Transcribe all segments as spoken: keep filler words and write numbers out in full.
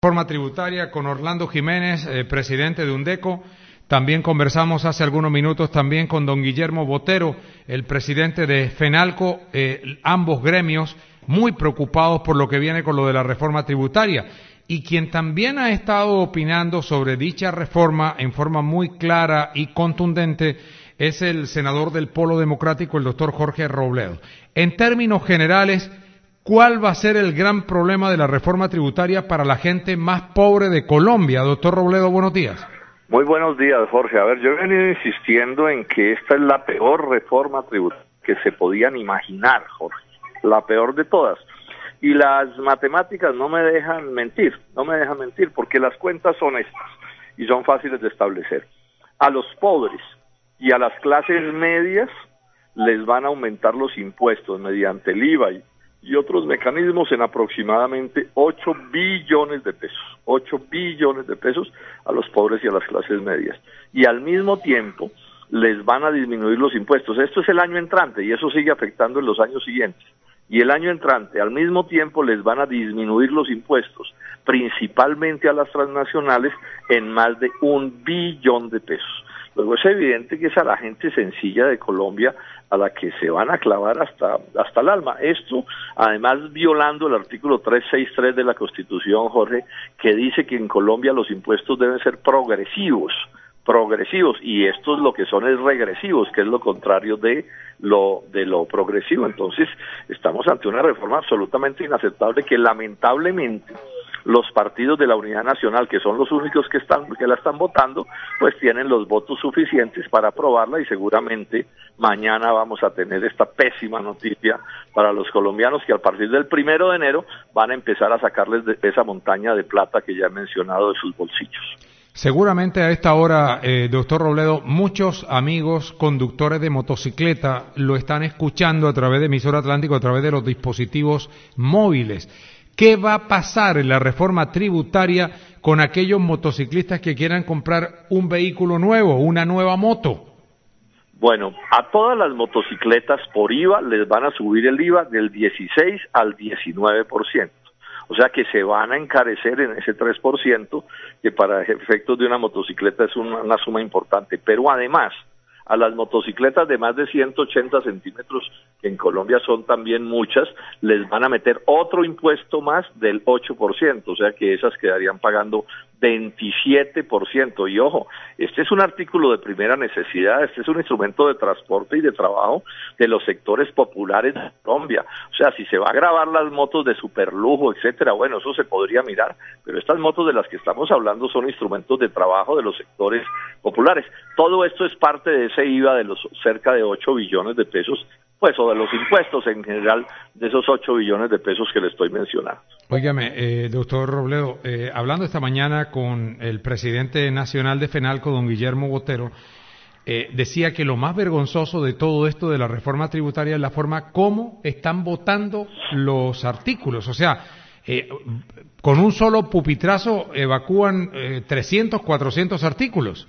Reforma tributaria con Orlando Jiménez, eh, presidente de UNDECO. También conversamos hace algunos minutos también con don Guillermo Botero, el presidente de FENALCO, eh, ambos gremios muy preocupados por lo que viene con lo de la reforma tributaria. Y quien también ha estado opinando sobre dicha reforma en forma muy clara y contundente es el senador del Polo Democrático, el doctor Jorge Robledo. En términos generales, ¿cuál va a ser el gran problema de la reforma tributaria para la gente más pobre de Colombia? Doctor Robledo, buenos días. Muy buenos días, Jorge. A ver, yo he venido insistiendo en que esta es la peor reforma tributaria que se podían imaginar, Jorge. La peor de todas. Y las matemáticas no me dejan mentir, no me dejan mentir, porque las cuentas son estas y son fáciles de establecer. A los pobres y a las clases medias les van a aumentar los impuestos mediante el I V A y y otros mecanismos en aproximadamente ocho billones de pesos, ocho billones de pesos a los pobres y a las clases medias. Y al mismo tiempo les van a disminuir los impuestos. Esto es el año entrante y eso sigue afectando en los años siguientes. Y el año entrante, al mismo tiempo, les van a disminuir los impuestos, principalmente a las transnacionales, en más de un billón de pesos. Luego es evidente que es a la gente sencilla de Colombia a la que se van a clavar hasta hasta el alma. Esto, además, violando el artículo trescientos sesenta y tres de la Constitución, Jorge, que dice que en Colombia los impuestos deben ser progresivos, progresivos, y estos lo que son es regresivos, que es lo contrario de lo de lo progresivo. Entonces, estamos ante una reforma absolutamente inaceptable que lamentablemente los partidos de la Unidad Nacional, que son los únicos que están que la están votando, pues tienen los votos suficientes para aprobarla y seguramente mañana vamos a tener esta pésima noticia para los colombianos que a partir del primero de enero van a empezar a sacarles de esa montaña de plata que ya he mencionado de sus bolsillos. Seguramente a esta hora, eh, doctor Robledo, muchos amigos conductores de motocicleta lo están escuchando a través de Emisora Atlántico, a través de los dispositivos móviles. ¿Qué va a pasar en la reforma tributaria con aquellos motociclistas que quieran comprar un vehículo nuevo, una nueva moto? Bueno, a todas las motocicletas por I V A les van a subir el I V A del dieciséis al diecinueve por ciento. O sea que se van a encarecer en ese tres por ciento, que para efectos de una motocicleta es una, una suma importante. Pero además, a las motocicletas de más de ciento ochenta centímetros, que en Colombia son también muchas, les van a meter otro impuesto más del ocho por ciento, o sea que esas quedarían pagando veintisiete por ciento. Y ojo, este es un artículo de primera necesidad, este es un instrumento de transporte y de trabajo de los sectores populares de Colombia. O sea, si se va a grabar las motos de superlujo, etcétera, bueno, eso se podría mirar, pero estas motos de las que estamos hablando son instrumentos de trabajo de los sectores populares. Todo esto es parte de ese I V A de los cerca de ocho billones de pesos, pues, o de los impuestos en general de esos ocho billones de pesos que le estoy mencionando. Óigame, eh, doctor Robledo, eh, hablando esta mañana con el presidente nacional de FENALCO, don Guillermo Botero, eh, decía que lo más vergonzoso de todo esto de la reforma tributaria es la forma como están votando los artículos. O sea, eh, con un solo pupitrazo evacúan eh, trescientos, cuatrocientos artículos.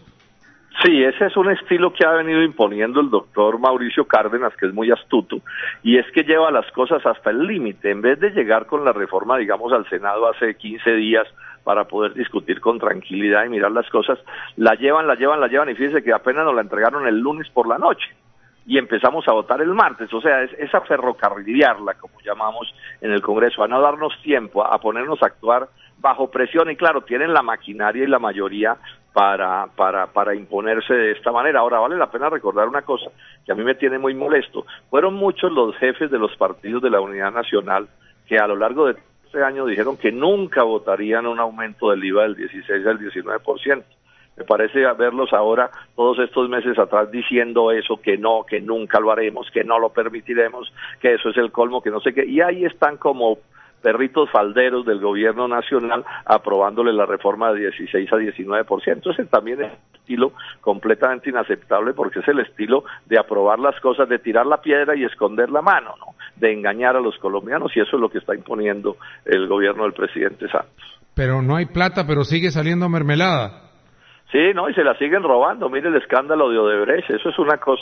Sí, ese es un estilo que ha venido imponiendo el doctor Mauricio Cárdenas, que es muy astuto, y es que lleva las cosas hasta el límite. En vez de llegar con la reforma, digamos, al Senado hace quince días para poder discutir con tranquilidad y mirar las cosas, la llevan, la llevan, la llevan, y fíjense que apenas nos la entregaron el lunes por la noche, y empezamos a votar el martes. O sea, es, es a ferrocarrilearla, como llamamos en el Congreso, a no darnos tiempo, a ponernos a actuar bajo presión, y claro, tienen la maquinaria y la mayoría para para para imponerse de esta manera. Ahora, vale la pena recordar una cosa que a mí me tiene muy molesto. Fueron muchos los jefes de los partidos de la Unidad Nacional que a lo largo de este año dijeron que nunca votarían un aumento del I V A del dieciséis al diecinueve por ciento. Me parece verlos ahora, todos estos meses atrás, diciendo eso, que no, que nunca lo haremos, que no lo permitiremos, que eso es el colmo, que no sé qué, y ahí están como perritos falderos del gobierno nacional aprobándole la reforma de dieciséis a diecinueve por ciento. Ese también es un estilo completamente inaceptable, porque es el estilo de aprobar las cosas, de tirar la piedra y esconder la mano, ¿no? De engañar a los colombianos, y eso es lo que está imponiendo el gobierno del presidente Santos. Pero no hay plata, pero sigue saliendo mermelada. Sí, no, y se la siguen robando. Mire el escándalo de Odebrecht, eso es una cosa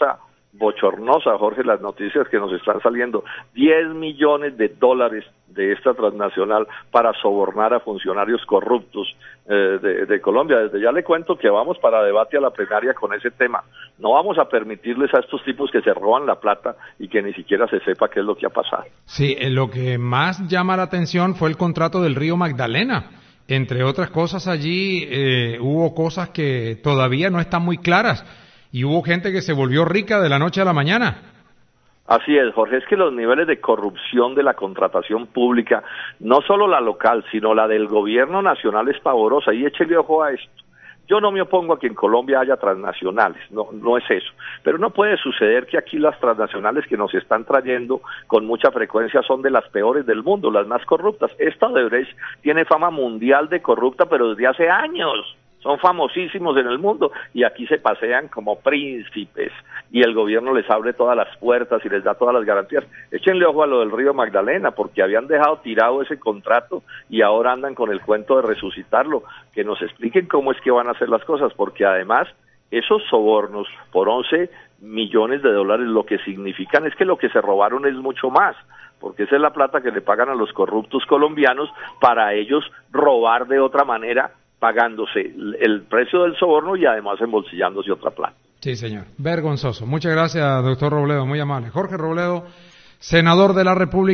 bochornosa, Jorge, las noticias que nos están saliendo. diez millones de dólares de esta transnacional para sobornar a funcionarios corruptos eh, de, de Colombia. Desde ya le cuento que vamos para debate a la plenaria con ese tema. No vamos a permitirles a estos tipos que se roban la plata y que ni siquiera se sepa qué es lo que ha pasado. Sí, eh, lo que más llama la atención fue el contrato del Río Magdalena. Entre otras cosas, allí eh, hubo cosas que todavía no están muy claras y hubo gente que se volvió rica de la noche a la mañana. Así es, Jorge, es que los niveles de corrupción de la contratación pública, no solo la local, sino la del gobierno nacional es pavorosa, y échele ojo a esto. Yo no me opongo a que en Colombia haya transnacionales, no, no es eso, pero no puede suceder que aquí las transnacionales que nos están trayendo con mucha frecuencia son de las peores del mundo, las más corruptas. Esta Odebrecht tiene fama mundial de corrupta, pero desde hace años. Son famosísimos en el mundo y aquí se pasean como príncipes y el gobierno les abre todas las puertas y les da todas las garantías. Échenle ojo a lo del Río Magdalena, porque habían dejado tirado ese contrato y ahora andan con el cuento de resucitarlo. Que nos expliquen cómo es que van a hacer las cosas, porque además esos sobornos por once millones de dólares lo que significan es que lo que se robaron es mucho más, porque esa es la plata que le pagan a los corruptos colombianos para ellos robar de otra manera, pagándose el precio del soborno y además embolsillándose otra plata. Sí, señor. Vergonzoso. Muchas gracias, doctor Robledo, muy amable. Jorge Robledo, senador de la República.